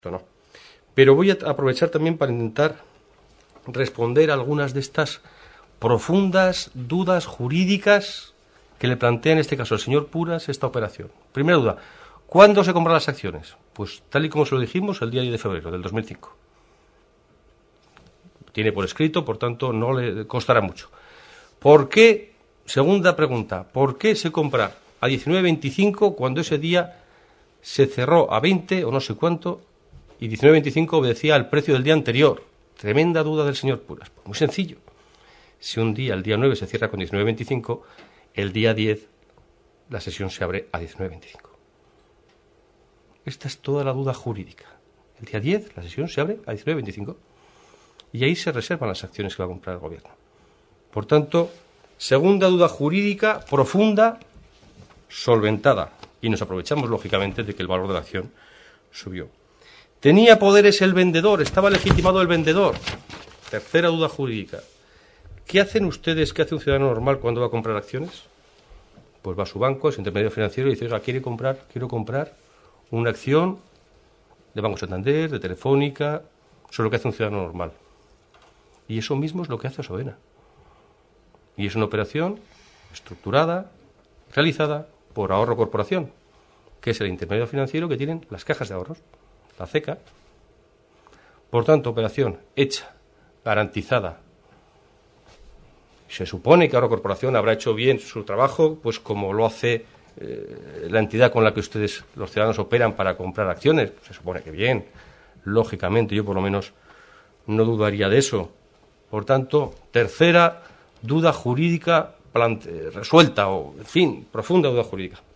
no. Pero voy a aprovechar también para intentar responder a algunas de estas profundas dudas jurídicas que le plantea en este caso el señor Puras esta operación. Primera duda, ¿cuándo se compran las acciones? Pues tal y como se lo dijimos, el día 10 de febrero del 2005. Tiene por escrito, por tanto, no le costará mucho. ¿Por qué? Segunda pregunta, ¿por qué se compra a 19.25 cuando ese día se cerró a 20 o no sé cuánto y 19.25 obedecía al precio del día anterior? Tremenda duda del señor Puras. Pues muy sencillo. Si un día, el día 9, se cierra con 19.25, el día 10 la sesión se abre a 19.25. Esta es toda la duda jurídica. El día 10 la sesión se abre a 19.25 y ahí se reservan las acciones que va a comprar el gobierno. Por tanto, segunda duda jurídica profunda, solventada. Y nos aprovechamos, lógicamente, de que el valor de la acción subió. ¿Tenía poderes el vendedor? ¿Estaba legitimado el vendedor? Tercera duda jurídica. ¿Qué hacen ustedes, qué hace un ciudadano normal cuando va a comprar acciones? Pues va a su banco, es intermediario financiero y dice, oiga, quiero comprar una acción de Banco Santander, de Telefónica. Eso es lo que hace un ciudadano normal. Y eso mismo es lo que hace Asobena. Y es una operación estructurada, realizada por Ahorro Corporación, que es el intermediario financiero que tienen las cajas de ahorros, la CECA. Por tanto, operación hecha, garantizada. Se supone que Ahorro Corporación habrá hecho bien su trabajo, pues como lo hace la entidad con la que ustedes, los ciudadanos, operan para comprar acciones. Se supone que bien, lógicamente, yo por lo menos no dudaría de eso. Por tanto, tercera duda jurídica resuelta, o, en fin, profunda duda jurídica.